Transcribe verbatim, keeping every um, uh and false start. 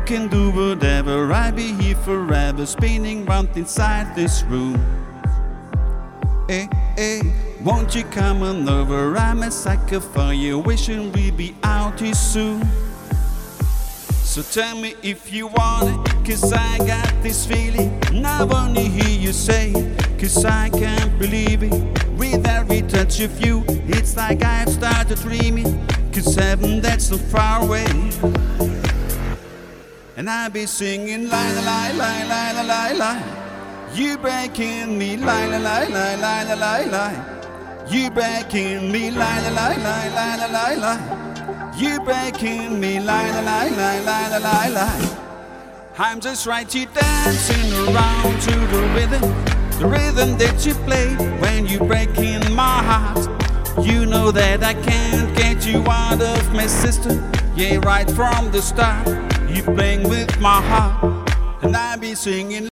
can do whatever, I'll be here forever, spinning round inside this room. Hey, hey, won't you come on over? I'm a sucker for you, wishing we'd be out here soon. So tell me if you want it, cause I got this feeling. And I wanna hear you say it, cause I can't believe it. With every touch of you, it's like I've started dreaming. Cause heaven, that's not far away. And I'll be singing la la la la la la la la. You breaking me la la la la la la la la. You breaking me la la la la la la la la. You breaking me la la la la la la la la. I'm just right here dancing around to the rhythm, the rhythm that you play when you break in my heart. You know that I can't get you out of my system. Yeah, right from the start, you playing with my heart, and I be singing.